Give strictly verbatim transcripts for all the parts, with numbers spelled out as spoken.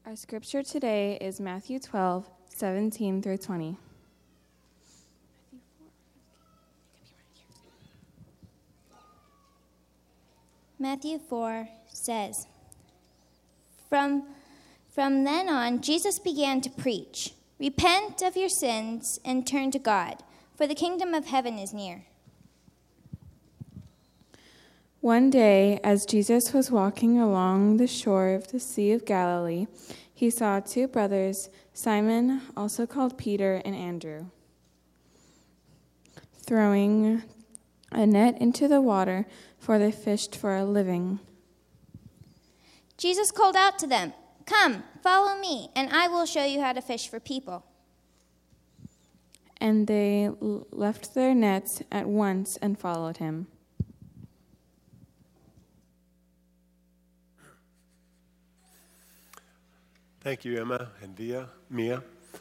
Our scripture today is Matthew twelve, seventeen through twenty. Matthew four says, From, from then on, Jesus began to preach, "Repent of your sins and turn to God, for the kingdom of heaven is near." One day, as Jesus was walking along the shore of the Sea of Galilee, he saw two brothers, Simon, also called Peter, and Andrew, throwing a net into the water, for they fished for a living. Jesus called out to them, "Come, follow me, and I will show you how to fish for people." And they left their nets at once and followed him. Thank you, Emma and Via, Mia.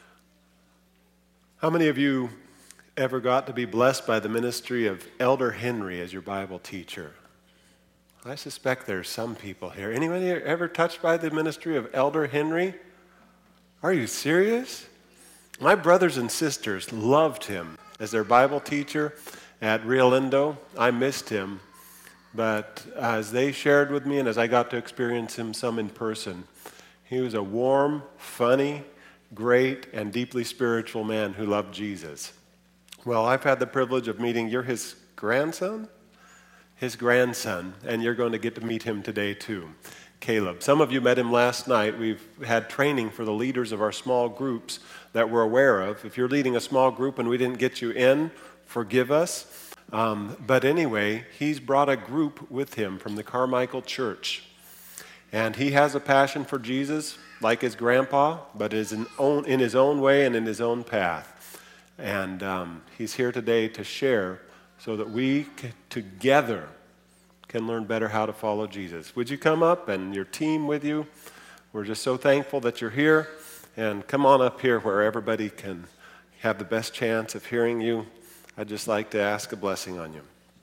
How many of you ever got to be blessed by the ministry of Elder Henry as your Bible teacher? I suspect there's some people here. Anybody ever touched by the ministry of Elder Henry? Are you serious? My brothers and sisters loved him as their Bible teacher at Rio Lindo. I missed him, but as they shared with me and as I got to experience him some in person, he was a warm, funny, great, and deeply spiritual man who loved Jesus. Well, I've had the privilege of meeting, you're his grandson? His grandson, and you're going to get to meet him today too, Caleb. Some of you met him last night. We've had training for the leaders of our small groups that we're aware of. If you're leading a small group and we didn't get you in, forgive us. Um, but anyway, he's brought a group with him from the Carmichael Church. And he has a passion for Jesus, like his grandpa, but is in, own, in his own way and in his own path. And um, he's here today to share so that we c- together can learn better how to follow Jesus. Would you come up and your team with you? We're just so thankful that you're here. And come on up here where everybody can have the best chance of hearing you. I'd just like to ask a blessing on you.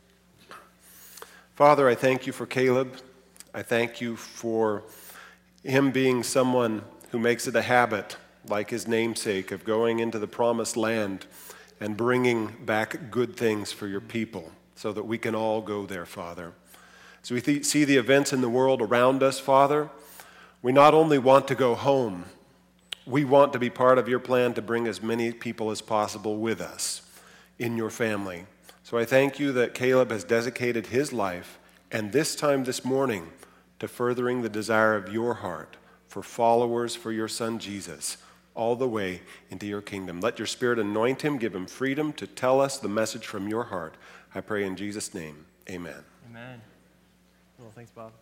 Father, I thank you for Caleb. I thank you for him being someone who makes it a habit, like his namesake, of going into the promised land and bringing back good things for your people so that we can all go there, Father. As we th- see the events in the world around us, Father, we not only want to go home, we want to be part of your plan to bring as many people as possible with us in your family. So I thank you that Caleb has dedicated his life, and this time this morning, to furthering the desire of your heart for followers for your son Jesus all the way into your kingdom. Let your Spirit anoint him, give him freedom to tell us the message from your heart. I pray in Jesus' name, amen. Amen. Well, thanks, Bob.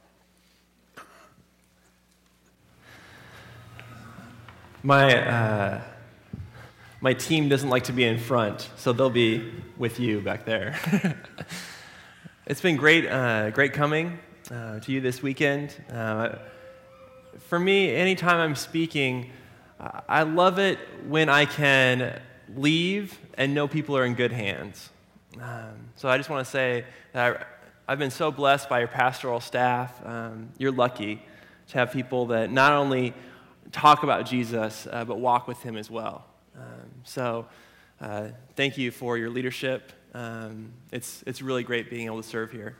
My uh, my team doesn't like to be in front, so they'll be with you back there. It's been great, uh, great coming uh, to you this weekend. Uh, for me, anytime I'm speaking, I love it when I can leave and know people are in good hands. Um, so I just want to say that I, I've been so blessed by your pastoral staff. Um, you're lucky to have people that not only talk about Jesus, uh, but walk with him as well. Um, so uh, thank you for your leadership. Um, it's it's really great being able to serve here.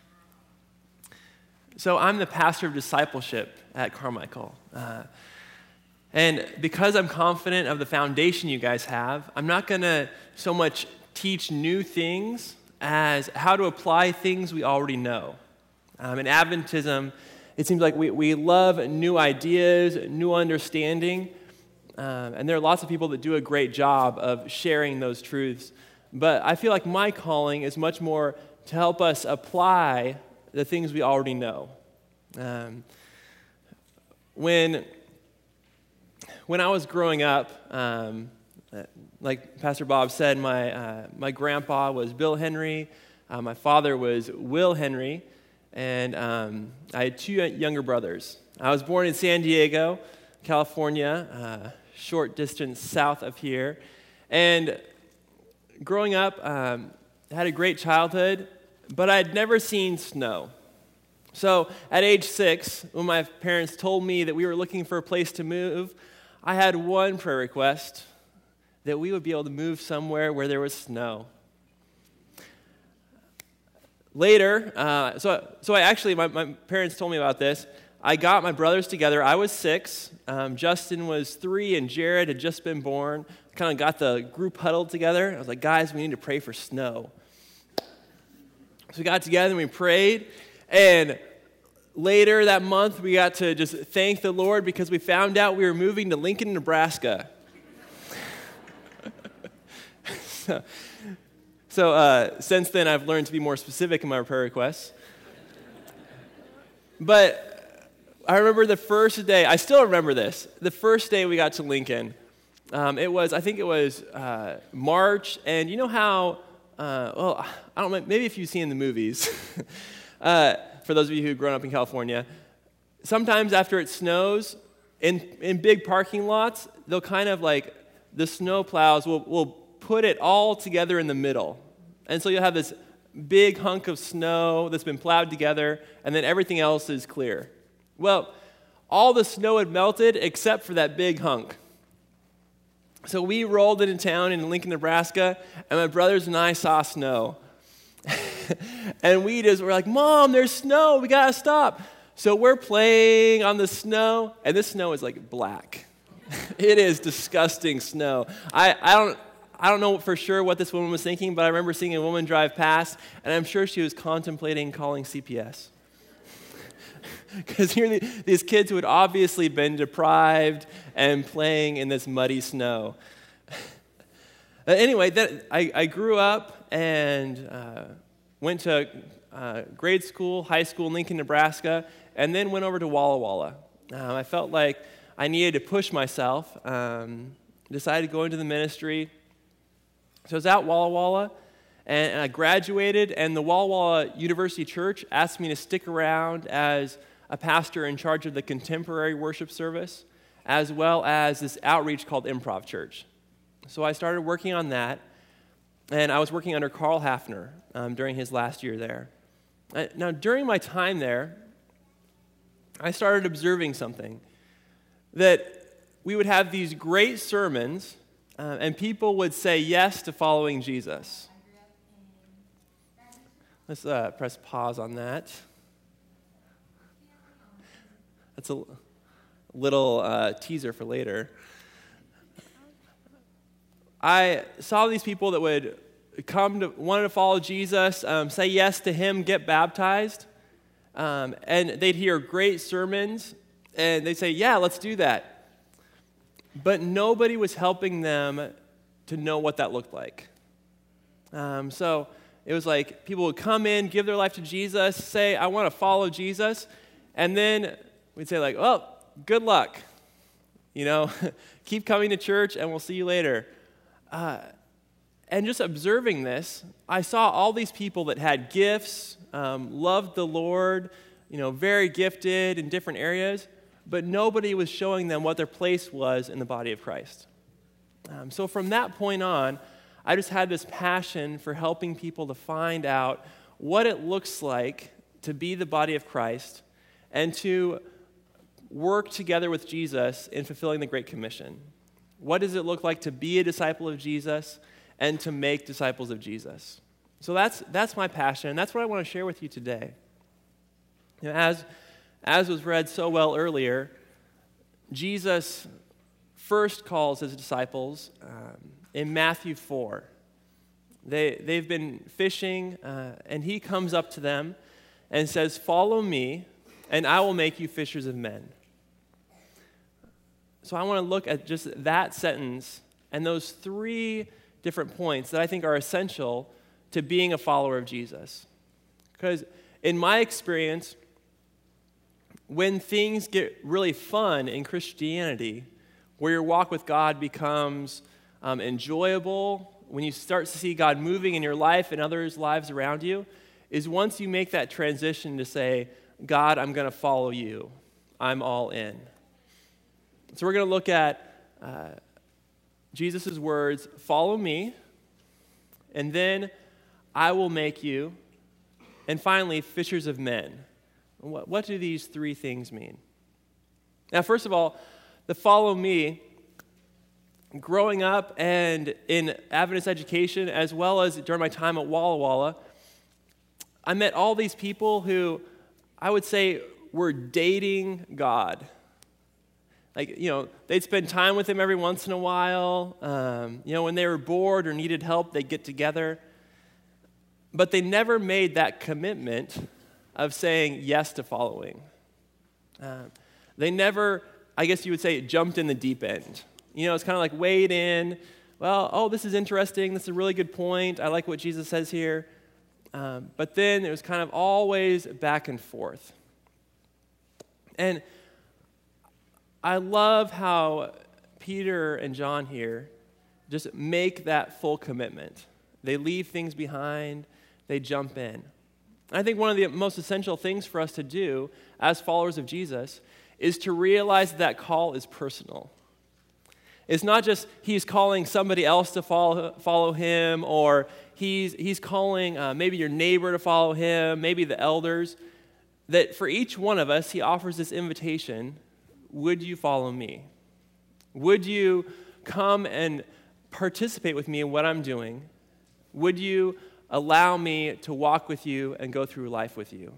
So I'm the pastor of discipleship at Carmichael. Uh, and because I'm confident of the foundation you guys have, I'm not going to so much teach new things as how to apply things we already know. Um, in Adventism, it seems like we, we love new ideas, new understanding, um, and there are lots of people that do a great job of sharing those truths. But I feel like my calling is much more to help us apply the things we already know. Um, when, when I was growing up, um, like Pastor Bob said, my, uh, my grandpa was Bill Henry, uh, my father was Will Henry, and um, I had two younger brothers. I was born in San Diego, California, uh, short distance south of here, and growing up, um, I had a great childhood, but I'd never seen snow. So at age six, when my parents told me that we were looking for a place to move, I had one prayer request, that we would be able to move somewhere where there was snow. Later, uh, so so I actually, my, my parents told me about this. I got my brothers together. I was six. Um, Justin was three, and Jared had just been born. Kind of got the group huddled together. I was like, guys, we need to pray for snow. So we got together and we prayed. And later that month, we got to just thank the Lord because we found out we were moving to Lincoln, Nebraska. so so uh, since then, I've learned to be more specific in my prayer requests. But I remember the first day, I still remember this, the first day we got to Lincoln. Um, it was, I think it was uh, March, and you know how, uh, well, I don't know, maybe if you've seen the movies, uh, for those of you who've grown up in California, sometimes after it snows, in, in big parking lots, they'll kind of like, the snow plows will, will put it all together in the middle. And so you'll have this big hunk of snow that's been plowed together, and then everything else is clear. Well, all the snow had melted except for that big hunk. So we rolled into town in Lincoln, Nebraska, and my brothers and I saw snow. And we just were like, Mom, there's snow, we gotta stop. So we're playing on the snow, and this snow is like black. It is disgusting snow. I, I don't I don't know for sure what this woman was thinking, but I remember seeing a woman drive past, and I'm sure she was contemplating calling C P S. Because here are these kids who had obviously been deprived and playing in this muddy snow. Anyway, that, I, I grew up and uh, went to uh, grade school, high school in Lincoln, Nebraska, and then went over to Walla Walla. Um, I felt like I needed to push myself, um, decided to go into the ministry. So I was at Walla Walla, and, and I graduated, and the Walla Walla University Church asked me to stick around as a pastor in charge of the contemporary worship service, as well as this outreach called Improv Church. So I started working on that, and I was working under Carl Hafner um, during his last year there. Uh, now, during my time there, I started observing something, that we would have these great sermons, uh, and people would say yes to following Jesus. Let's uh, press pause on that. That's a little uh, teaser for later. I saw these people that would come to, wanted to follow Jesus, um, say yes to him, get baptized, um, and they'd hear great sermons, and they'd say, yeah, let's do that. But nobody was helping them to know what that looked like. Um, so it was like people would come in, give their life to Jesus, say, I want to follow Jesus, and then we'd say like, well, good luck. You know, keep coming to church and we'll see you later. Uh, and just observing this, I saw all these people that had gifts, um, loved the Lord, you know, very gifted in different areas, but nobody was showing them what their place was in the body of Christ. Um, so from that point on, I just had this passion for helping people to find out what it looks like to be the body of Christ and to work together with Jesus in fulfilling the Great Commission. What does it look like to be a disciple of Jesus and to make disciples of Jesus? So that's that's my passion, and that's what I want to share with you today. You know, as, as was read so well earlier, Jesus first calls his disciples um, in Matthew four. They, they've been fishing, uh, and he comes up to them and says, "Follow me, and I will make you fishers of men." So I want to look at just that sentence and those three different points that I think are essential to being a follower of Jesus. Because in my experience, when things get really fun in Christianity, where your walk with God becomes um, enjoyable, when you start to see God moving in your life and others' lives around you, is once you make that transition to say, God, I'm going to follow you. I'm all in. So we're going to look at uh, Jesus' words, follow me, and then I will make you, and finally, fishers of men. What, what do these three things mean? Now, first of all, the follow me, growing up and in Adventist education, as well as during my time at Walla Walla, I met all these people who I would say were dating God. Like, you know, they'd spend time with him every once in a while. Um, you know, when they were bored or needed help, they'd get together. But they never made that commitment of saying yes to following. Uh, they never, I guess you would say, jumped in the deep end. You know, it's kind of like wade in. Well, oh, this is interesting. This is a really good point. I like what Jesus says here. Um, but then it was kind of always back and forth. And I love how Peter and John here just make that full commitment. They leave things behind. They jump in. I think one of the most essential things for us to do as followers of Jesus is to realize that, that call is personal. It's not just he's calling somebody else to follow, follow him, or he's, he's calling uh, maybe your neighbor to follow him, maybe the elders. That for each one of us, he offers this invitation: would you follow me? Would you come and participate with me in what I'm doing? Would you allow me to walk with you and go through life with you?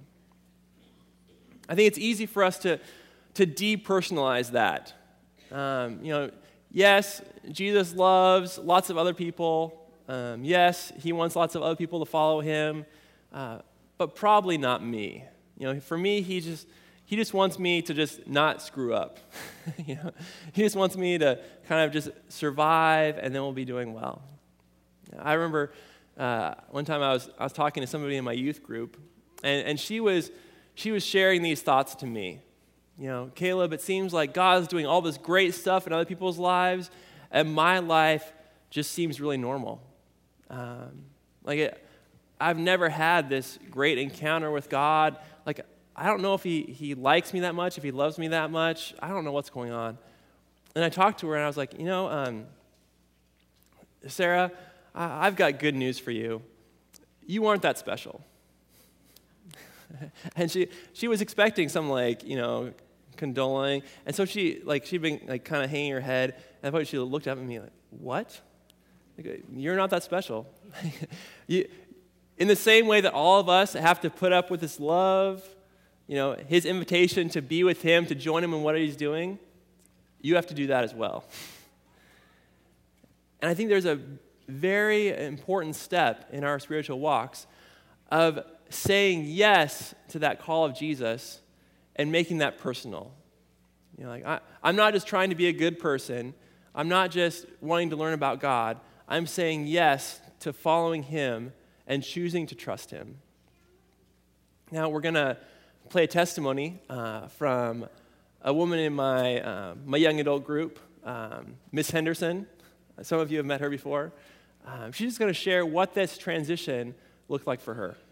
I think it's easy for us to, to depersonalize that. Um, you know, yes, Jesus loves lots of other people. Um, yes, he wants lots of other people to follow him, uh, but probably not me. You know, for me, he just he just wants me to just not screw up. you know, he just wants me to kind of just survive, and then we'll be doing well. I remember uh, one time I was I was talking to somebody in my youth group, and, and she was she was sharing these thoughts to me. You know, Caleb, it seems like God's doing all this great stuff in other people's lives, and my life just seems really normal. Um, like it, I've never had this great encounter with God. Like, I don't know if he, he likes me that much, if he loves me that much. I don't know what's going on. And I talked to her, and I was like, you know, um, Sarah, I, I've got good news for you. You aren't that special. And she she was expecting some, like, you know, condoling. And so she, like, she'd been, like, kind of hanging her head. And I thought she looked up at me like, what? Like, you're not that special. you, in the same way that all of us have to put up with his love, you know, his invitation to be with him, to join him in what he's doing, you have to do that as well. And I think there's a very important step in our spiritual walks of saying yes to that call of Jesus and making that personal. You know, like, I, I'm not just trying to be a good person. I'm not just wanting to learn about God. I'm saying yes to following him and choosing to trust him. Now, we're going to play a testimony uh, from a woman in my uh, my young adult group, um, Miss Henderson. Some of you have met her before. Um, she's just going to share what this transition looked like for her.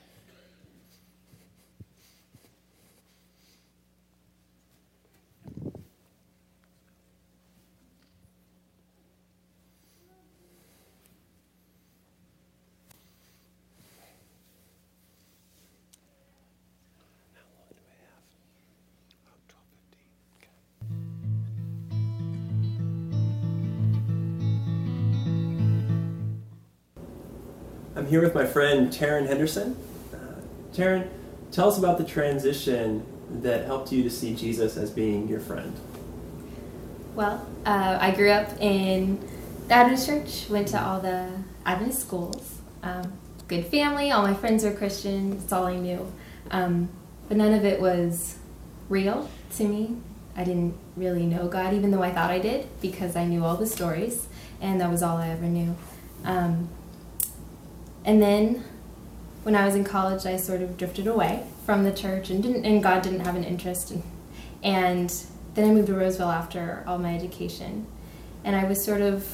I'm here with my friend Taryn Henderson. Uh, Taryn, tell us about the transition that helped you to see Jesus as being your friend. Well, uh, I grew up in the Adventist church, went to all the Adventist schools. Um, good family, all my friends are Christian, that's all I knew. Um, but none of it was real to me. I didn't really know God, even though I thought I did, because I knew all the stories, and that was all I ever knew. Um, And then, when I was in college, I sort of drifted away from the church, and didn't, and God didn't have an interest. In, and then I moved to Roseville after all my education, and I was sort of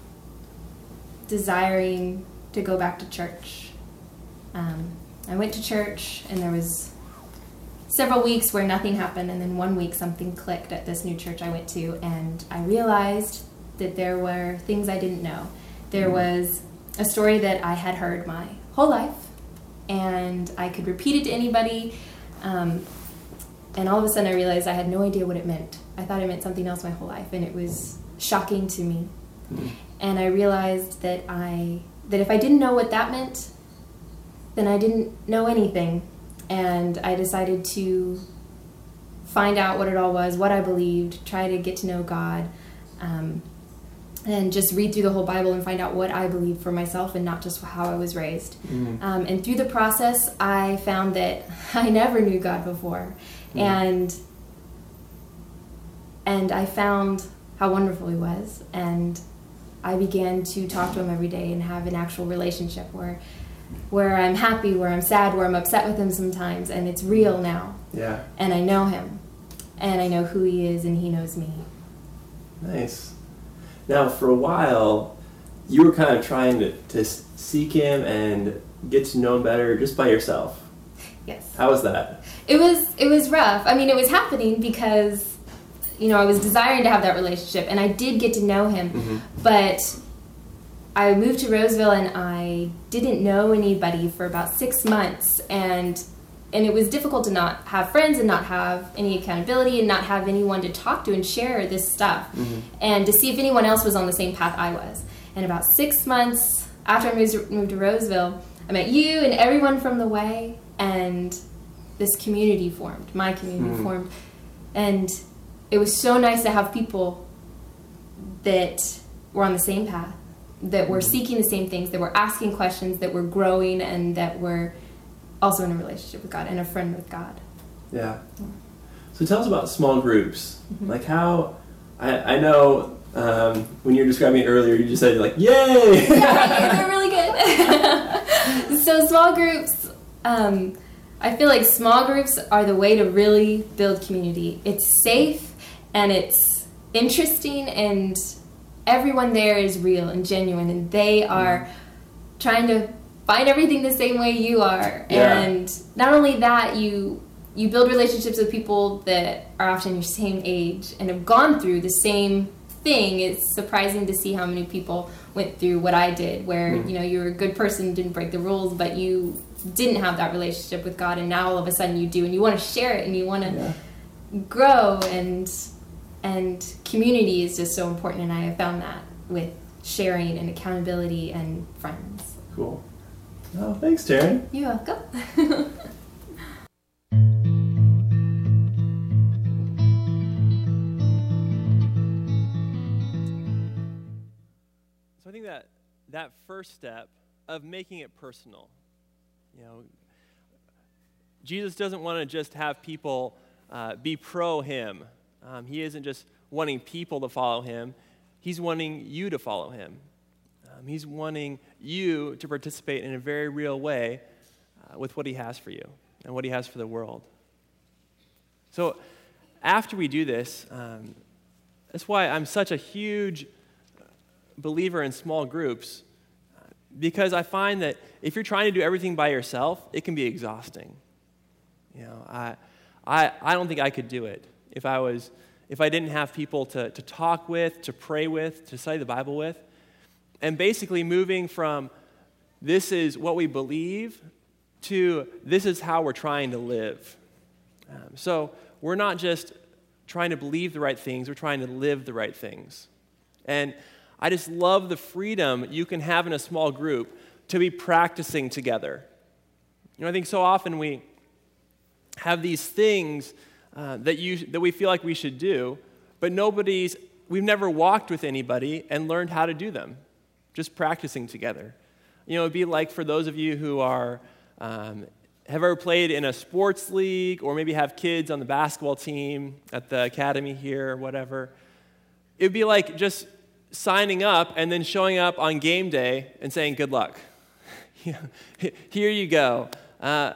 desiring to go back to church. Um, I went to church, and there was several weeks where nothing happened, and then one week something clicked at this new church I went to, and I realized that there were things I didn't know. There was a story that I had heard my whole life, and I could repeat it to anybody. Um, and all of a sudden I realized I had no idea what it meant. I thought it meant something else my whole life, and it was shocking to me. Mm-hmm. And I realized that I that if I didn't know what that meant, then I didn't know anything. And I decided to find out what it all was, what I believed, try to get to know God, um, and just read through the whole Bible and find out what I believed for myself and not just how I was raised. Mm-hmm. Um, and through the process, I found that I never knew God before. Mm-hmm. And and I found how wonderful He was. And I began to talk to Him every day and have an actual relationship where where I'm happy, where I'm sad, where I'm upset with Him sometimes, and it's real now. Yeah. And I know Him, and I know who He is, and He knows me. Nice. Now, for a while, you were kind of trying to, to seek Him and get to know Him better just by yourself. Yes. How was that? It was it was rough. I mean, it was happening because, you know, I was desiring to have that relationship, and I did get to know Him, mm-hmm. but I moved to Roseville, and I didn't know anybody for about six months, and and it was difficult to not have friends and not have any accountability and not have anyone to talk to and share this stuff, mm-hmm. and to see if anyone else was on the same path I was. And about six months after I moved, moved to Roseville, I met you and everyone from the Way, and this community formed, my community mm-hmm. formed, and it was so nice to have people that were on the same path, that were seeking the same things, that were asking questions, that were growing, and that were also in a relationship with God and a friend with God. Yeah. yeah. So tell us about small groups. Mm-hmm. Like how, I, I know um, when you were describing it earlier, you just said like, yay! Yeah, they're really good. So small groups, um, I feel like small groups are the way to really build community. It's safe, and it's interesting, and everyone there is real and genuine, and they are mm. trying to find everything the same way you are. Yeah. And not only that, you you build relationships with people that are often your same age and have gone through the same thing. It's surprising to see how many people went through what I did, where mm. you know, you were a good person, didn't break the rules, but you didn't have that relationship with God, and now all of a sudden you do, and you want to share it, and you want to yeah. grow, and and community is just so important, and I have found that with sharing and accountability and friends. Cool. Oh, thanks, Taryn. You're welcome. So I think that that first step of making it personal, you know, Jesus doesn't want to just have people uh, be pro Him. Um, he isn't just wanting people to follow Him. He's wanting you to follow Him. Um, he's wanting you to participate in a very real way uh, with what He has for you and what He has for the world. So after we do this, um, that's why I'm such a huge believer in small groups, uh, because I find that if you're trying to do everything by yourself, it can be exhausting. You know, I, I, I don't think I could do it if I was, if I didn't have people to, to talk with, to pray with, to study the Bible with. And basically moving from this is what we believe to this is how we're trying to live. Um, so we're not just trying to believe the right things, we're trying to live the right things. And I just love the freedom you can have in a small group to be practicing together. You know, I think so often we have these things uh, that you that we feel like we should do, but nobody's, we've never walked with anybody and learned how to do them. Just practicing together. You know, it'd be like for those of you who are, um, have ever played in a sports league or maybe have kids on the basketball team at the academy here or whatever. It'd be like just signing up and then showing up on game day and saying, good luck. Here you go. Uh,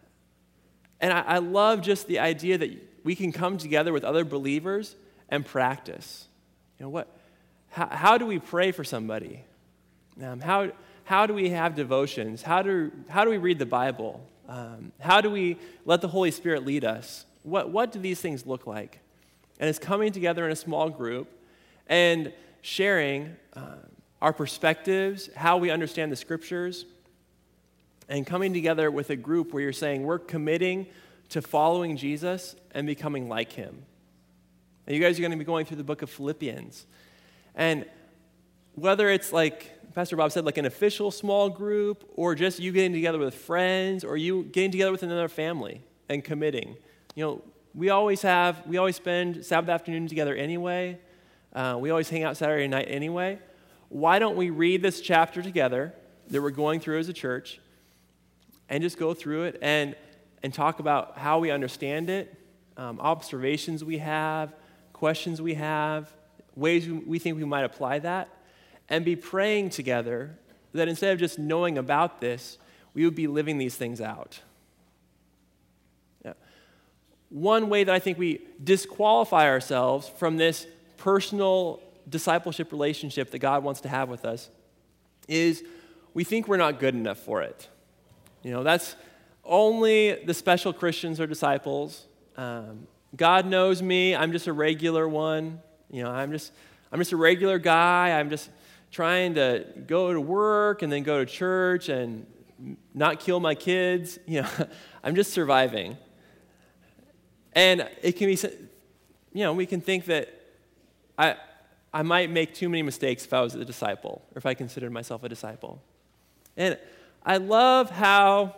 and I, I love just the idea that we can come together with other believers and practice. You know, what? How, how do we pray for somebody? Um, how how do we have devotions? How do how do we read the Bible? Um, how do we let the Holy Spirit lead us? What what do these things look like? And it's coming together in a small group and sharing uh, our perspectives, how we understand the Scriptures, and coming together with a group where you're saying we're committing to following Jesus and becoming like him. And you guys are going to be going through the book of Philippians. And whether it's like Pastor Bob said, like an official small group, or just you getting together with friends, or you getting together with another family and committing. You know, we always have, we always spend Sabbath afternoon together anyway. Uh, we always hang out Saturday night anyway. Why don't we read this chapter together that we're going through as a church and just go through it and, and talk about how we understand it, um, observations we have, questions we have, ways we think we might apply that, and be praying together that instead of just knowing about this, we would be living these things out. Yeah. One way that I think we disqualify ourselves from this personal discipleship relationship that God wants to have with us is we think we're not good enough for it. You know, that's only the special Christians or disciples. Um, God knows me. I'm just a regular one. You know, I'm just I'm just a regular guy. I'm just trying to go to work and then go to church and not kill my kids. You know, I'm just surviving. And it can be, you know, we can think that I I might make too many mistakes if I was a disciple, or if I considered myself a disciple. And I love how,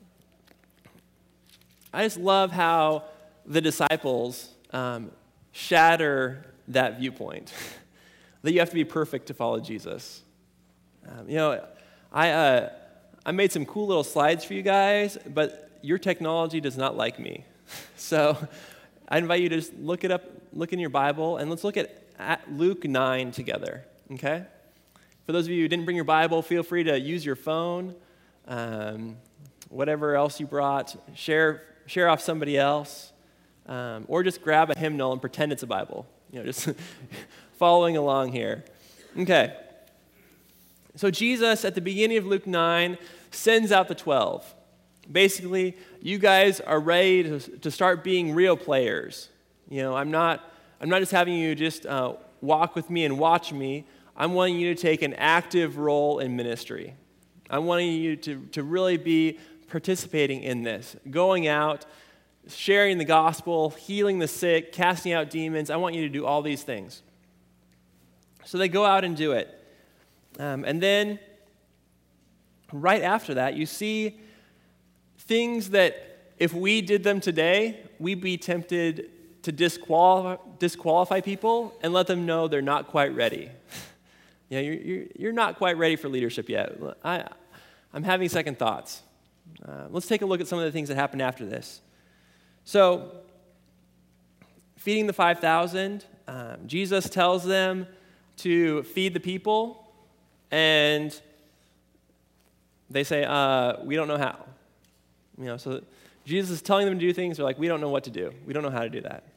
I just love how the disciples um, shatter that viewpoint, that you have to be perfect to follow Jesus. Um, you know, I uh, I made some cool little slides for you guys, but your technology does not like me. So I invite you to just look it up, look in your Bible, and let's look at, at Luke nine together, okay? For those of you who didn't bring your Bible, feel free to use your phone, um, whatever else you brought, share share off somebody else, um, or just grab a hymnal and pretend it's a Bible. You know, just following along here. Okay. So Jesus, at the beginning of Luke nine, sends out the twelve. Basically, you guys are ready to, to start being real players. You know, I'm not, I'm not just having you just uh, walk with me and watch me. I'm wanting you to take an active role in ministry. I'm wanting you to, to really be participating in this, going out, sharing the gospel, healing the sick, casting out demons. I want you to do all these things. So they go out and do it. Um, and then, right after that, you see things that if we did them today, we'd be tempted to disqualify, disqualify people and let them know they're not quite ready. You know, you're, you're, you're not quite ready for leadership yet. I, I'm having second thoughts. Uh, let's take a look at some of the things that happened after this. So, feeding the five thousand, um, Jesus tells them to feed the people, and they say, uh, we don't know how. You know, so Jesus is telling them to do things, they're like, we don't know what to do. We don't know how to do that.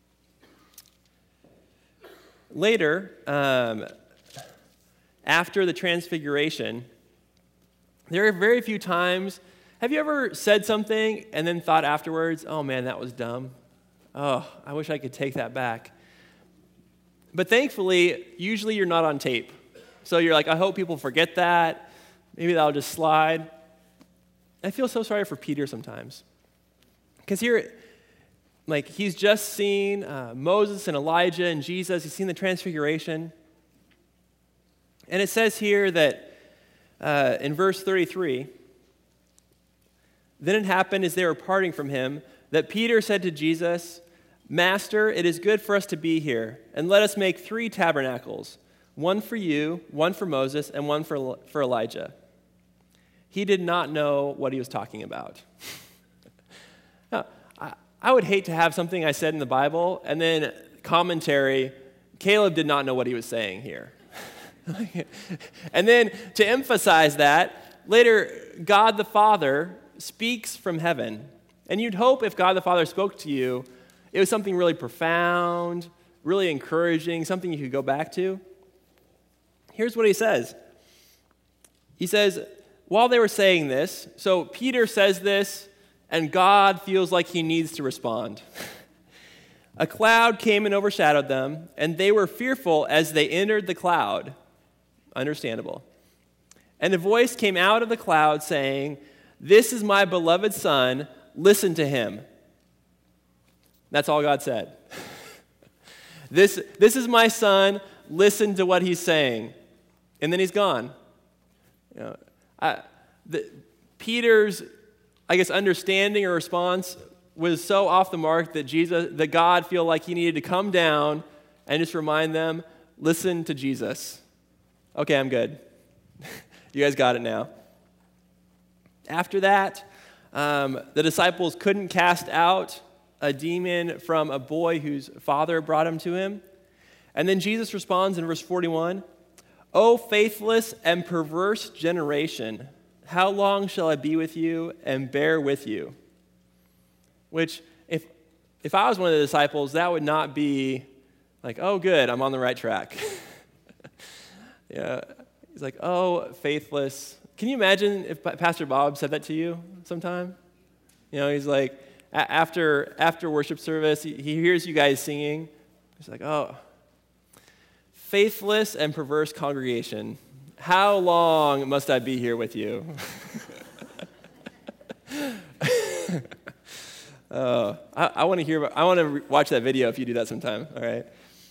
Later, um, after the transfiguration, there are very few times. Have you ever said something and then thought afterwards, oh man, that was dumb. Oh, I wish I could take that back. But thankfully, usually you're not on tape. So you're like, I hope people forget that. Maybe that'll just slide. I feel so sorry for Peter sometimes. Because here, like, he's just seen uh, Moses and Elijah and Jesus. He's seen the transfiguration. And it says here that uh, in verse thirty-three, then it happened as they were parting from him that Peter said to Jesus, Master, it is good for us to be here, and let us make three tabernacles, one for you, one for Moses, and one for, for Elijah. He did not know what he was talking about. Now, I, I would hate to have something I said in the Bible, and then commentary, Caleb did not know what he was saying here. And then to emphasize that, later, God the Father speaks from heaven. And you'd hope if God the Father spoke to you, it was something really profound, really encouraging, something you could go back to. Here's what he says. He says, while they were saying this, so Peter says this, and God feels like he needs to respond. A cloud came and overshadowed them, and they were fearful as they entered the cloud. Understandable. And a voice came out of the cloud saying, This is my beloved Son, listen to him. That's all God said. this, this is my son. Listen to what he's saying. And then he's gone. You know, I, the, Peter's, I guess, understanding or response was so off the mark that Jesus, that God felt like he needed to come down and just remind them, listen to Jesus. Okay, I'm good. You guys got it now. After that, um, the disciples couldn't cast out a demon from a boy whose father brought him to him. And then Jesus responds in verse forty-one, "O faithless and perverse generation, how long shall I be with you and bear with you?" Which, if if I was one of the disciples, that would not be like, oh, good, I'm on the right track. Yeah, he's like, oh, faithless. Can you imagine if Pastor Bob said that to you sometime? You know, he's like, a- after after worship service, he, he hears you guys singing. He's like, oh, faithless and perverse congregation, how long must I be here with you? uh, I, I want to hear. I want to re- watch that video if you do that sometime. All right.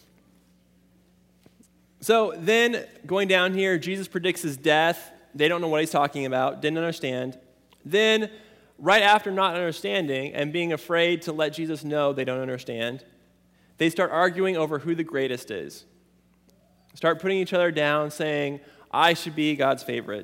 So then, going down here, Jesus predicts his death. They don't know what he's talking about, didn't understand. Then, right after not understanding and being afraid to let Jesus know they don't understand, they start arguing over who the greatest is. Start putting each other down, saying, I should be God's favorite.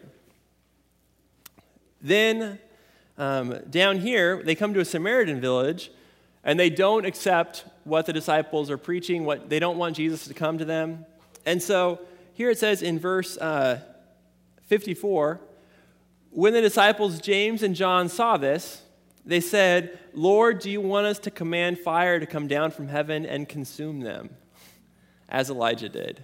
Then, um, down here, they come to a Samaritan village, and they don't accept what the disciples are preaching. What they don't want Jesus to come to them. And so, here it says in verse uh, fifty-four, when the disciples James and John saw this, they said, Lord, do you want us to command fire to come down from heaven and consume them, as Elijah did?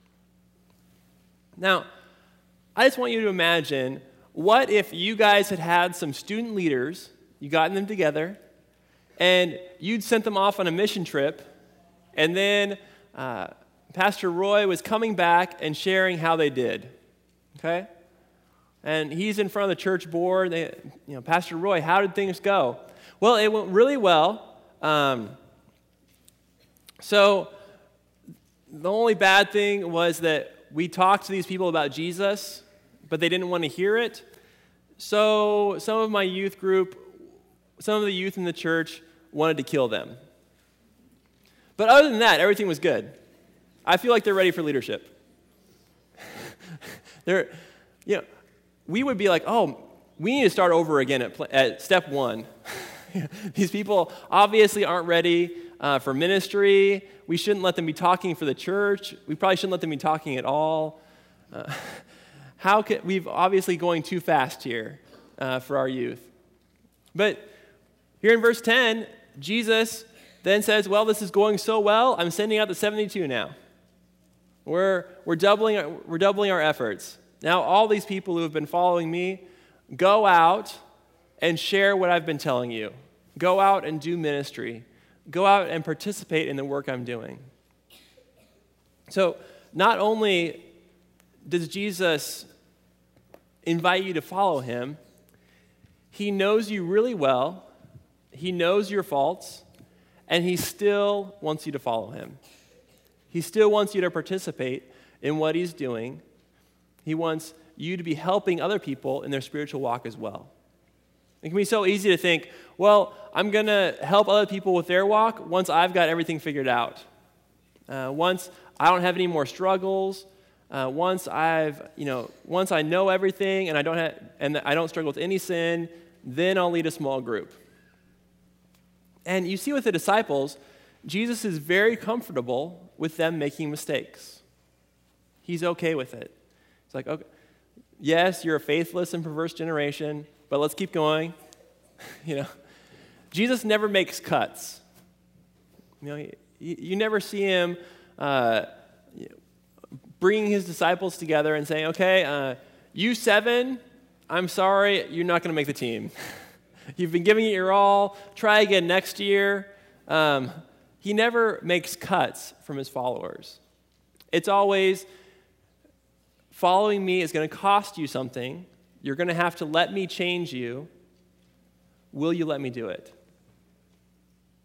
Now, I just want you to imagine, what if you guys had had some student leaders, you gotten them together, and you'd sent them off on a mission trip, and then uh, Pastor Roy was coming back and sharing how they did, okay? And he's in front of the church board. They, you know, Pastor Roy, how did things go? Well, it went really well. Um, so the only bad thing was that we talked to these people about Jesus, but they didn't want to hear it. So some of my youth group, some of the youth in the church wanted to kill them. But other than that, everything was good. I feel like they're ready for leadership. they're, you know, we would be like, oh, we need to start over again at, at step one. These people obviously aren't ready uh, for ministry. We shouldn't let them be talking for the church. We probably shouldn't let them be talking at all. Uh, how could we've obviously going too fast here uh, for our youth. But here in verse ten, Jesus then says, well, this is going so well, I'm sending out the seventy-two now. We're we're doubling our, we're doubling our efforts. Now all these people who have been following me, go out and share what I've been telling you. Go out and do ministry. Go out and participate in the work I'm doing. So not only does Jesus invite you to follow him, he knows you really well, he knows your faults, and he still wants you to follow him. He still wants you to participate in what he's doing. He wants you to be helping other people in their spiritual walk as well. It can be so easy to think, well, I'm going to help other people with their walk once I've got everything figured out. Uh, once I don't have any more struggles, uh, once I've, you know, once I know everything and I don't have, and I don't struggle with any sin, then I'll lead a small group. And you see with the disciples, Jesus is very comfortable with them making mistakes. He's okay with it. It's like, okay, yes, you're a faithless and perverse generation, but let's keep going. You know, Jesus never makes cuts. You know, you, you never see him uh, bringing his disciples together and saying, okay, uh, you seven, I'm sorry, you're not going to make the team. You've been giving it your all. Try again next year. Um, he never makes cuts from his followers. It's always, following me is going to cost you something. You're going to have to let me change you. Will you let me do it?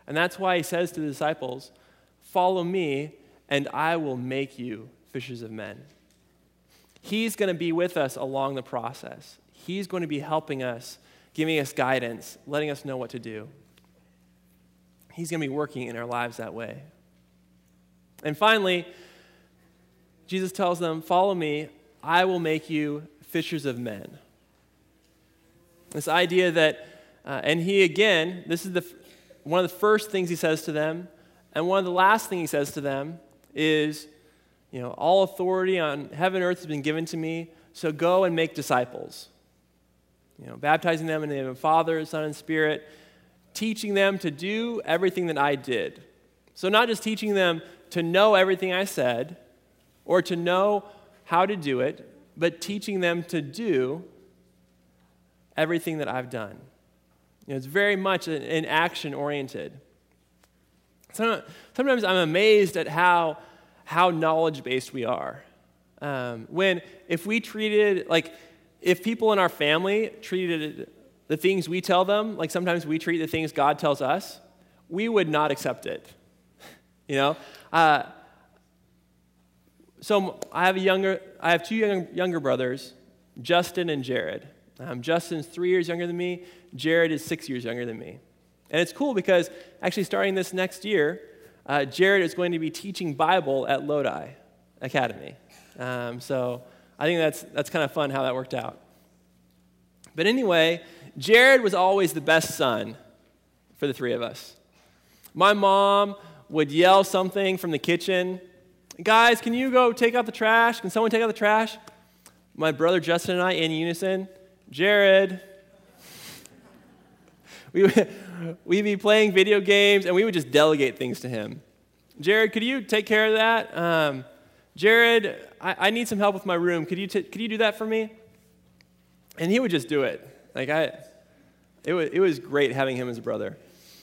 And that's why he says to the disciples, follow me, and I will make you fishers of men. He's going to be with us along the process. He's going to be helping us, giving us guidance, letting us know what to do. He's going to be working in our lives that way. And finally, Jesus tells them, follow me, I will make you fishers of men. This idea that, uh, and he again, this is the one of the first things he says to them, and one of the last things he says to them is, you know, all authority on heaven and earth has been given to me, so go and make disciples. You know, baptizing them in the name of the Father, Son, and Spirit, teaching them to do everything that I did. So not just teaching them to know everything I said, or to know how to do it, but teaching them to do everything that I've done. You know, it's very much an, an action-oriented. Sometimes I'm amazed at how how knowledge-based we are. Um, when, if we treated, like, if people in our family treated the things we tell them, like sometimes we treat the things God tells us, we would not accept it. You know? Uh, so I have a younger, I have two young, younger brothers, Justin and Jared. Um, Justin's three years younger than me. Jared is six years younger than me. And it's cool because actually starting this next year, uh, Jared is going to be teaching Bible at Lodi Academy. Um, so I think that's that's kind of fun how that worked out. But anyway, Jared was always the best son for the three of us. My mom would yell something from the kitchen. Guys, can you go take out the trash? Can someone take out the trash? My brother Justin and I, in unison, Jared. We would, we'd be playing video games, and we would just delegate things to him. Jared, could you take care of that? Um, Jared, I, I need some help with my room. Could you t- could you do that for me? And he would just do it. Like I, it was it was great having him as a brother.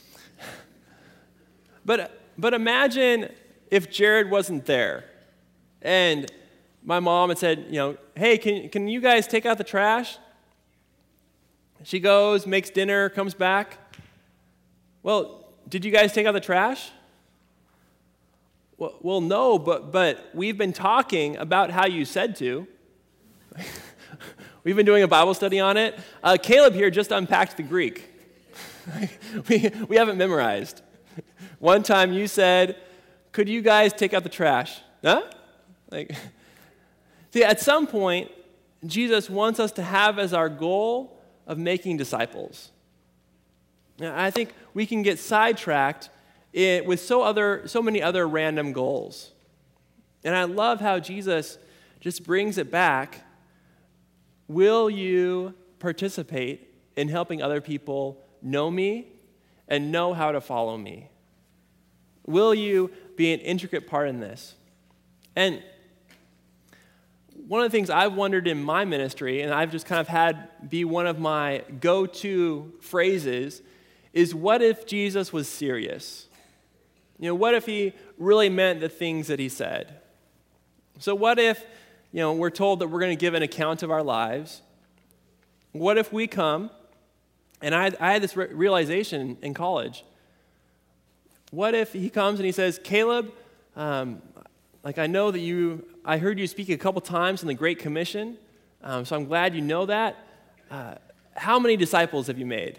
But but imagine if Jared wasn't there, and my mom had said, you know, hey, can can you guys take out the trash? She goes, makes dinner, comes back. Well, did you guys take out the trash? Well, well no, but but we've been talking about how you said to. We've been doing a Bible study on it. Uh, Caleb here just unpacked the Greek. we we haven't memorized. One time you said, could you guys take out the trash? Huh? Like, see, at some point, Jesus wants us to have as our goal of making disciples. Now, I think we can get sidetracked in, with so other, so many other random goals. And I love how Jesus just brings it back. Will you participate in helping other people know me and know how to follow me? Will you be an intricate part in this? And one of the things I've wondered in my ministry, and I've just kind of had be one of my go-to phrases, is what if Jesus was serious? You know, what if he really meant the things that he said? So what if, you know, we're told that we're going to give an account of our lives? What if we come, and I, I had this re- realization in college. What if he comes and he says, Caleb, um, like I know that you, I heard you speak a couple times in the Great Commission, um, so I'm glad you know that. Uh, how many disciples have you made?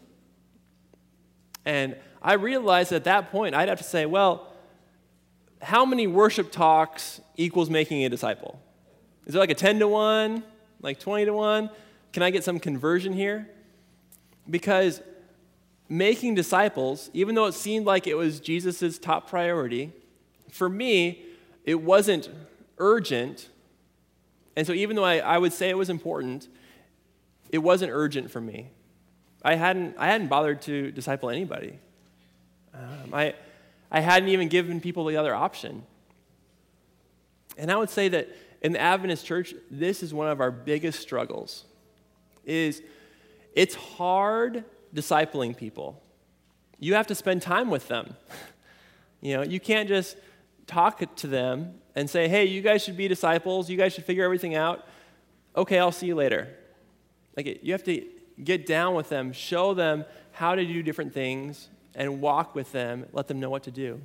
And I realized at that point, I'd have to say, well, how many worship talks equals making a disciple? Is it like a ten to one, like twenty to one? Can I get some conversion here? Because making disciples, even though it seemed like it was Jesus' top priority, for me, it wasn't urgent. And so even though I, I would say it was important, it wasn't urgent for me. I hadn't I hadn't bothered to disciple anybody. Um, I I hadn't even given people the other option. And I would say that in the Adventist church, this is one of our biggest struggles. Is it's hard discipling people. You have to spend time with them. You know, you can't just talk to them and say, hey, you guys should be disciples, you guys should figure everything out. Okay, I'll see you later. Like, you have to get down with them, show them how to do different things, and walk with them, let them know what to do.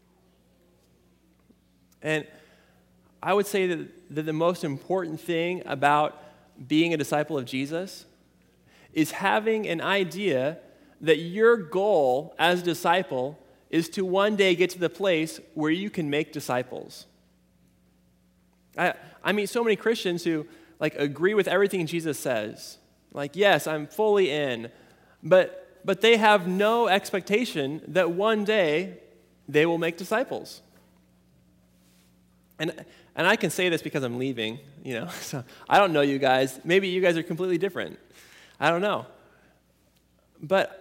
And I would say that, that the most important thing about being a disciple of Jesus is having an idea that your goal as a disciple is to one day get to the place where you can make disciples. I, I meet so many Christians who like agree with everything Jesus says. Like, yes, I'm fully in, but but they have no expectation that one day they will make disciples. And and I can say this because I'm leaving, you know. So I don't know you guys. Maybe you guys are completely different. I don't know. But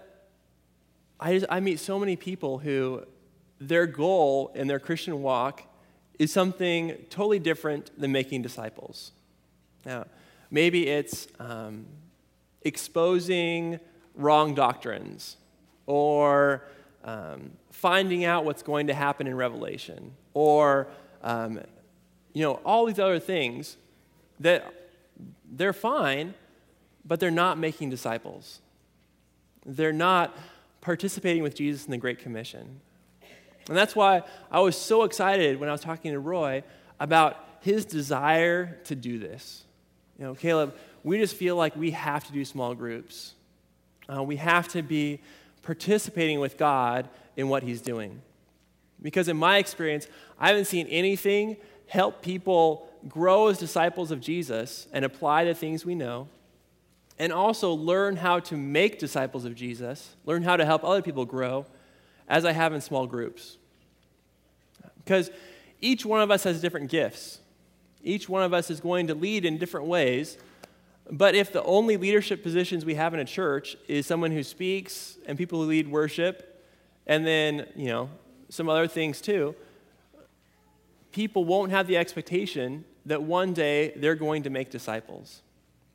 I just, I meet so many people who their goal in their Christian walk is something totally different than making disciples. Now, maybe it's um, exposing wrong doctrines, or um, finding out what's going to happen in Revelation, or um, you know, all these other things that they're fine, but they're not making disciples. They're not participating with Jesus in the Great Commission. And that's why I was so excited when I was talking to Roy about his desire to do this. You know, Caleb, we just feel like we have to do small groups. Uh, we have to be participating with God in what he's doing. Because in my experience, I haven't seen anything help people grow as disciples of Jesus and apply the things we know, and also learn how to make disciples of Jesus, learn how to help other people grow, as I have in small groups. Because each one of us has different gifts. Each one of us is going to lead in different ways, but if the only leadership positions we have in a church is someone who speaks and people who lead worship, and then, you know, some other things too, people won't have the expectation that one day they're going to make disciples.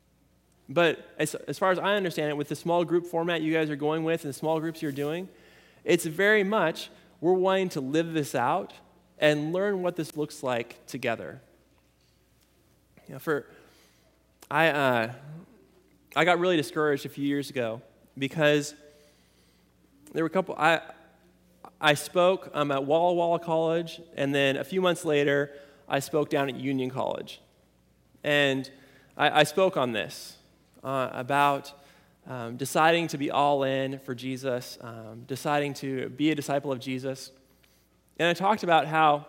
But as, as far as I understand it, with the small group format you guys are going with and the small groups you're doing, it's very much we're wanting to live this out and learn what this looks like together. You know, for I uh, I got really discouraged a few years ago because there were a couple. I I spoke um, at Walla Walla College, and then a few months later, I spoke down at Union College, and I, I spoke on this uh, about um, deciding to be all in for Jesus, um, deciding to be a disciple of Jesus, and I talked about how,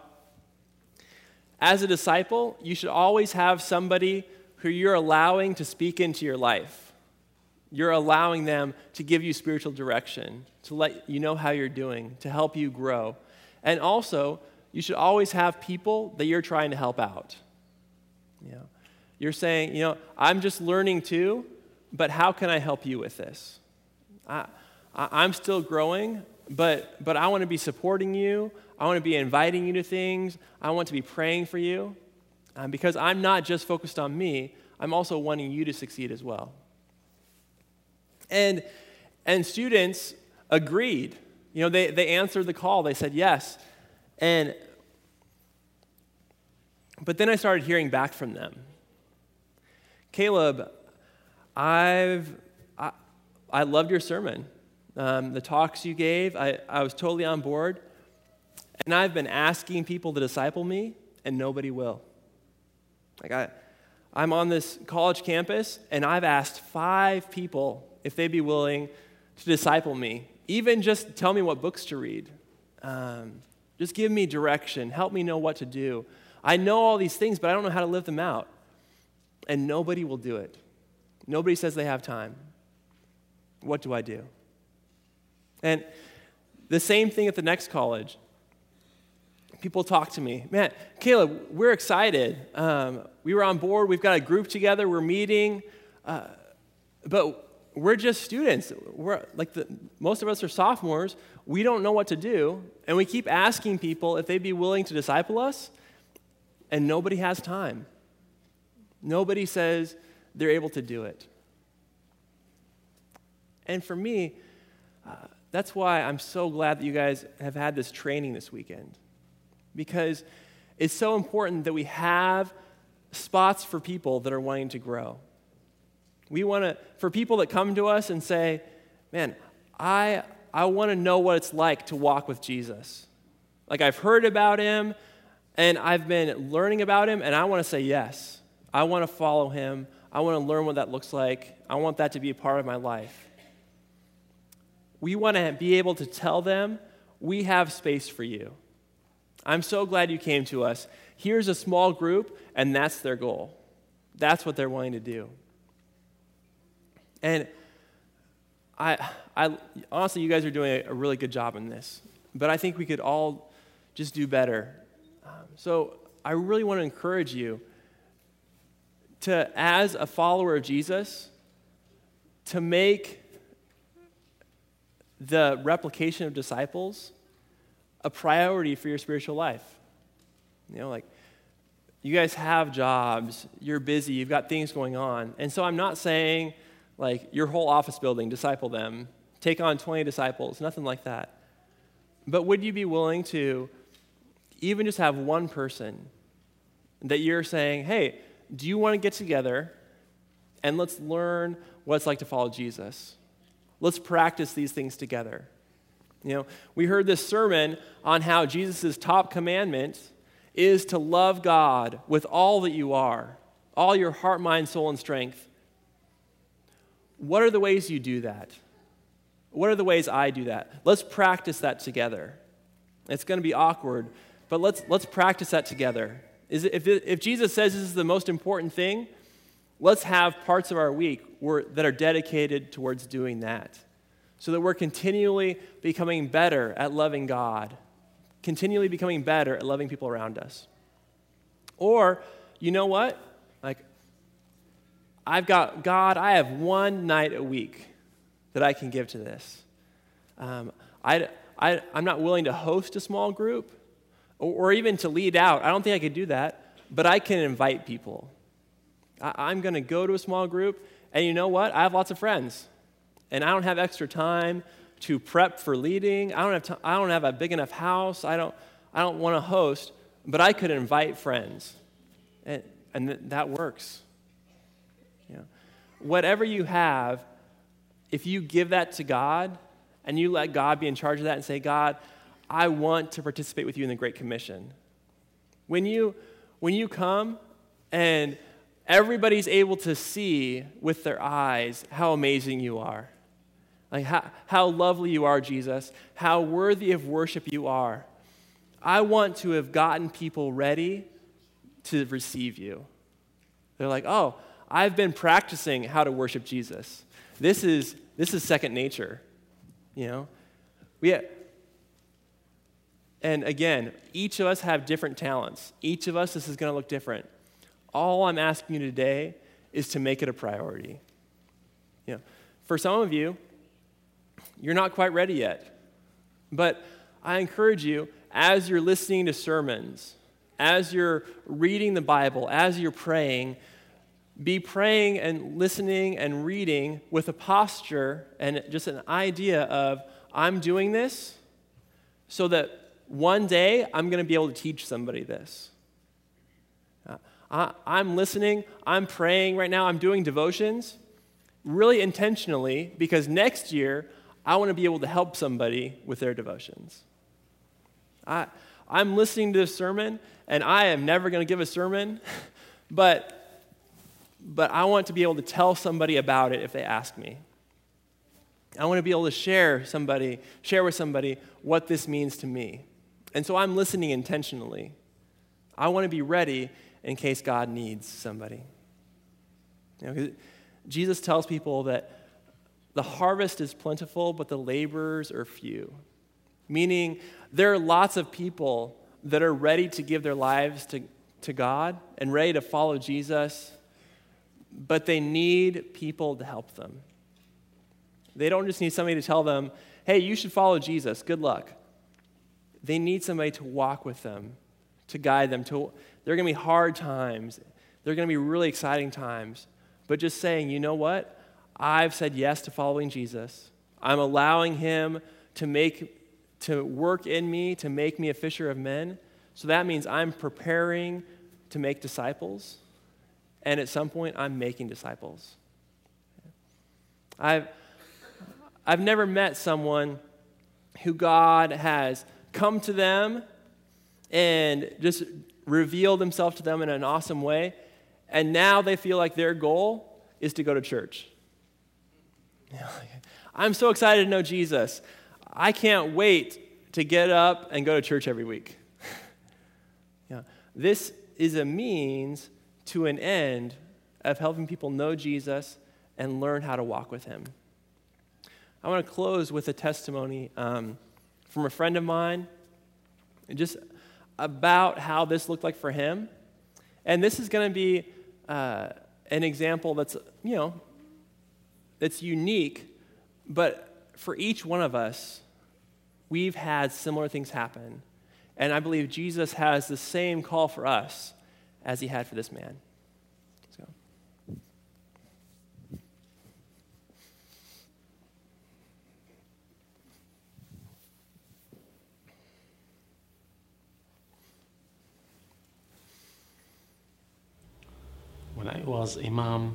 as a disciple, you should always have somebody who you're allowing to speak into your life. You're allowing them to give you spiritual direction, to let you know how you're doing, to help you grow. And also, you should always have people that you're trying to help out. You know, you're saying, you know, I'm just learning too, but how can I help you with this? I, I, I'm still growing, but but I want to be supporting you. I want to be inviting you to things. I want to be praying for you. Um, because I'm not just focused on me, I'm also wanting you to succeed as well. And and students agreed. You know, they, they answered the call. They said yes. And but then I started hearing back from them. Caleb, I've I, I loved your sermon. Um, the talks you gave, I, I was totally on board. And I've been asking people to disciple me, and nobody will. Like I, I'm on this college campus, and I've asked five people if they'd be willing to disciple me. Even just tell me what books to read. Um, just give me direction. Help me know what to do. I know all these things, but I don't know how to live them out. And nobody will do it. Nobody says they have time. What do I do? And the same thing at the next college. People talk to me, man, Caleb, we're excited. Um, we were on board. We've got a group together. We're meeting. Uh, but we're just students. We're like the, most of us are sophomores. We don't know what to do. And we keep asking people if they'd be willing to disciple us. And nobody has time. Nobody says they're able to do it. And for me, uh, that's why I'm so glad that you guys have had this training this weekend. Because it's so important that we have spots for people that are wanting to grow. We want to, for people that come to us and say, man, I I want to know what it's like to walk with Jesus. Like, I've heard about him, and I've been learning about him, and I want to say yes. I want to follow him. I want to learn what that looks like. I want that to be a part of my life. We want to be able to tell them, we have space for you. I'm so glad you came to us. Here's a small group, and that's their goal. That's what they're wanting to do. And I, I honestly, you guys are doing a, a really good job in this. But I think we could all just do better. Um, so I really want to encourage you to, as a follower of Jesus, to make the replication of disciples a priority for your spiritual life. You know, like, you guys have jobs, you're busy, you've got things going on. And so I'm not saying, like, your whole office building, disciple them, take on twenty disciples, nothing like that. But would you be willing to even just have one person that you're saying, hey, do you want to get together and let's learn what it's like to follow Jesus? Let's practice these things together. You know, we heard this sermon on how Jesus' top commandment is to love God with all that you are, all your heart, mind, soul, and strength. What are the ways you do that? What are the ways I do that? Let's practice that together. It's going to be awkward, but let's let's practice that together. Is it, if, it, if Jesus says this is the most important thing, let's have parts of our week where, that are dedicated towards doing that, so that we're continually becoming better at loving God, continually becoming better at loving people around us. Or, you know what? Like, I've got, God, I have one night a week that I can give to this. Um, I, I, I'm not willing to host a small group or, or even to lead out. I don't think I could do that, but I can invite people. I, I'm going to go to a small group, and you know what? I have lots of friends, and I don't have extra time to prep for leading. I don't have to, I don't have a big enough house. I don't I don't want to host, but I could invite friends, and and th- that works. You know, whatever you have, if you give that to God and you let God be in charge of that and say, God, I want to participate with you in the Great Commission. When you when you come and everybody's able to see with their eyes how amazing you are, like how, how lovely you are, Jesus, how worthy of worship you are, I want to have gotten people ready to receive you. They're like, oh, I've been practicing how to worship Jesus. This is this is second nature, you know. We have, and again, each of us have different talents. Each of us, this is going to look different. All I'm asking you today is to make it a priority. You know, for some of you, you're not quite ready yet. But I encourage you, as you're listening to sermons, as you're reading the Bible, as you're praying, be praying and listening and reading with a posture and just an idea of, I'm doing this so that one day I'm going to be able to teach somebody this. Uh, I, I'm listening, I'm praying right now, I'm doing devotions really intentionally because next year I want to be able to help somebody with their devotions. I, I'm listening to this sermon, and I am never going to give a sermon, but but I want to be able to tell somebody about it if they ask me. I want to be able to share somebody, share with somebody what this means to me. And so I'm listening intentionally. I want to be ready in case God needs somebody. You know, 'cause Jesus tells people that the harvest is plentiful, but the laborers are few. Meaning there are lots of people that are ready to give their lives to, to God and ready to follow Jesus, but they need people to help them. They don't just need somebody to tell them, hey, you should follow Jesus, good luck. They need somebody to walk with them, to guide them. To, there are going to be hard times. There are going to be really exciting times. But just saying, you know what? I've said yes to following Jesus. I'm allowing him to make, to work in me, to make me a fisher of men. So that means I'm preparing to make disciples. And at some point, I'm making disciples. I've, I've never met someone who God has come to them and just revealed himself to them in an awesome way, and now they feel like their goal is to go to church. I'm so excited to know Jesus. I can't wait to get up and go to church every week. Yeah. This is a means to an end of helping people know Jesus and learn how to walk with him. I want to close with a testimony um, from a friend of mine, just about how this looked like for him. And this is going to be uh, an example that's, you know, that's unique, but for each one of us, we've had similar things happen. And I believe Jesus has the same call for us as he had for this man. Let's go. When I was imam,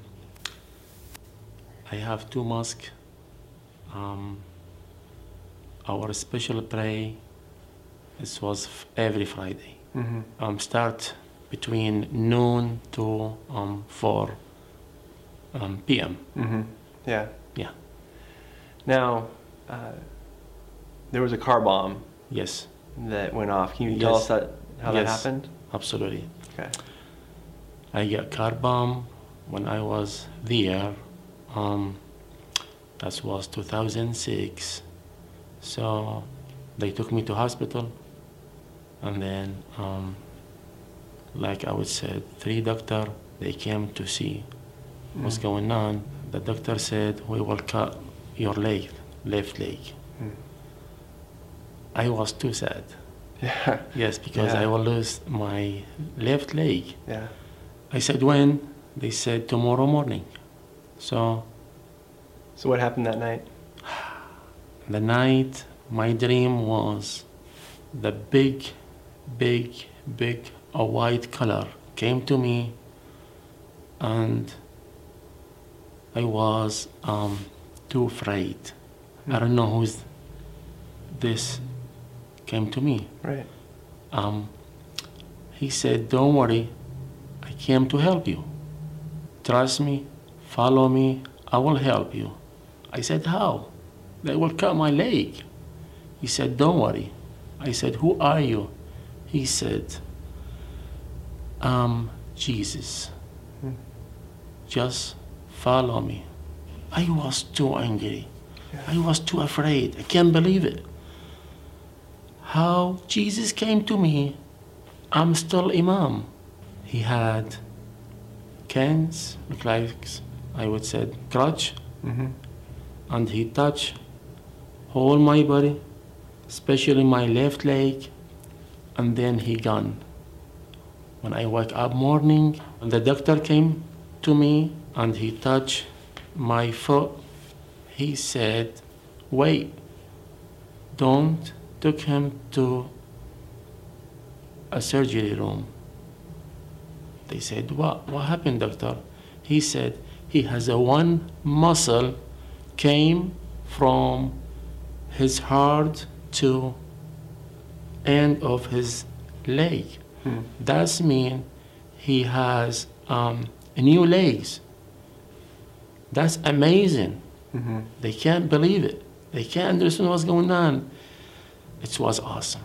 I have two mosques. Um, our special pray, this was f- every Friday. Mm-hmm. Um, start between noon to um, four um, p m. Mm-hmm. Yeah. Yeah. Now, uh, there was a car bomb Yes. that went off. Can you Yes. tell us that, how that Yes. happened? Absolutely. Okay. I got car bomb when I was there. Um, that was two thousand six. So they took me to hospital, and then, um, like I would say, three doctor they came to see mm. what's going on. The doctor said we will cut your leg, left leg. Mm. I was too sad. Yeah. Yes, because yeah. I will lose my left leg. Yeah. I said, when? They said, tomorrow morning. So... So what happened that night? The night, my dream was the big, big, big, a white color came to me, and I was um, too afraid. Mm. I don't know who's this came to me. Right. Um, he said, don't worry, I came to help you. Trust me, follow me, I will help you. I said, how? They will cut my leg. He said, don't worry. I said, who are you? He said, I'm Jesus. Hmm. Just follow me. I was too angry. Yeah. I was too afraid. I can't believe it. How Jesus came to me, I'm still imam. He had canes, look like I would say crutch, mm-hmm. and he touched whole my body, especially my left leg, and then he gone. When I wake up morning, the doctor came to me and he touched my foot. He said, wait, don't took him to a surgery room. They said, what, what happened, doctor? He said, he has a one muscle came from his heart to end of his leg. Hmm. That means he has um, new legs. That's amazing. Mm-hmm. They can't believe it. They can't understand what's going on. It was awesome.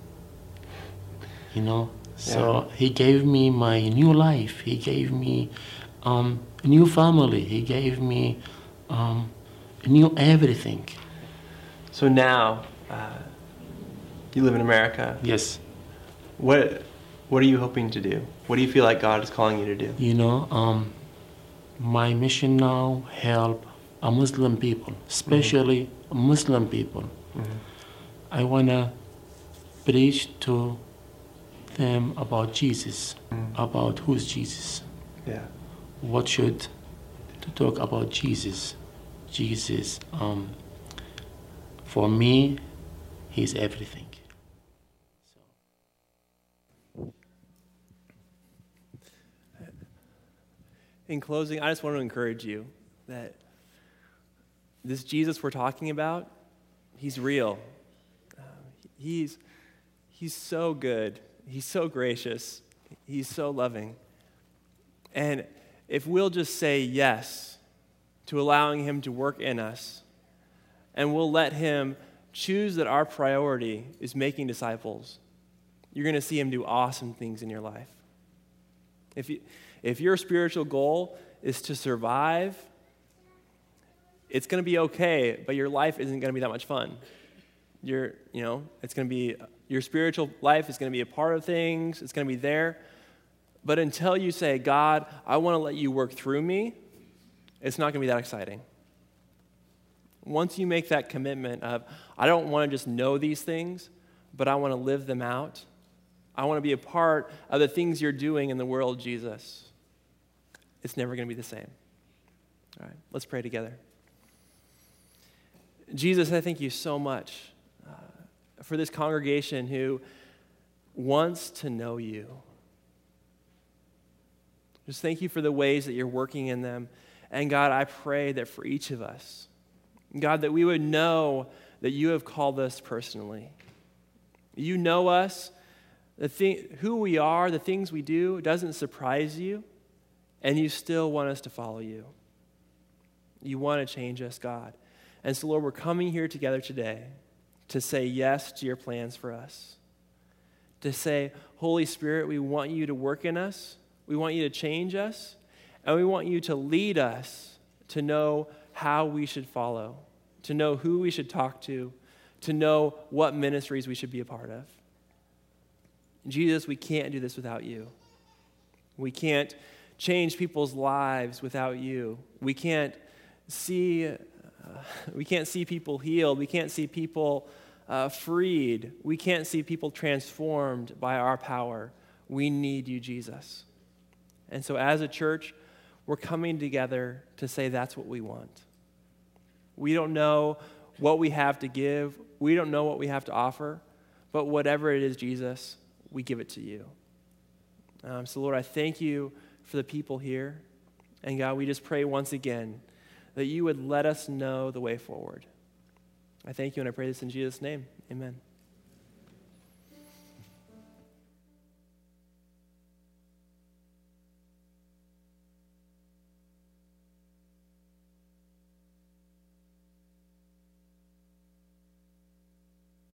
You know? So yeah. He gave me my new life. He gave me um, a new family. He gave me um, new everything. So now, uh, you live in America. Yes. What What are you hoping to do? What do you feel like God is calling you to do? You know, um, my mission now help a Muslim people, especially mm-hmm. Muslim people. Mm-hmm. I wanna preach to them about Jesus, mm-hmm. about who's Jesus. Yeah. What should to talk about Jesus? Jesus, um, for me, he's everything. So. In closing, I just want to encourage you that this Jesus we're talking about, he's real. He's, he's so good. He's so gracious. He's so loving. And if we'll just say yes to allowing him to work in us, and we'll let him choose that our priority is making disciples, you're going to see him do awesome things in your life. If you, if your spiritual goal is to survive, it's going to be okay, but your life isn't going to be that much fun. Your, you know, it's going to be, your spiritual life is going to be a part of things. It's going to be there. But until you say, God, I want to let you work through me, it's not going to be that exciting. Once you make that commitment of, I don't want to just know these things, but I want to live them out. I want to be a part of the things you're doing in the world, Jesus. It's never going to be the same. All right, let's pray together. Jesus, I thank you so much uh, for this congregation who wants to know you. Just thank you for the ways that you're working in them. And God, I pray that for each of us, God, that we would know that you have called us personally. You know us, the thing, who we are, the things we do doesn't surprise you, and you still want us to follow you. You want to change us, God. And so, Lord, we're coming here together today to say yes to your plans for us. To say, Holy Spirit, we want you to work in us. We want you to change us. And we want you to lead us to know how we should follow, to know who we should talk to, to know what ministries we should be a part of. Jesus, we can't do this without you. We can't change people's lives without you. We can't see, uh, we can't see people healed. We can't see people uh, freed. We can't see people transformed by our power. We need you, Jesus. And so as a church, we're coming together to say that's what we want. We don't know what we have to give. We don't know what we have to offer. But whatever it is, Jesus, we give it to you. Um, so, Lord, I thank you for the people here. And, God, we just pray once again that you would let us know the way forward. I thank you, and I pray this in Jesus' name. Amen.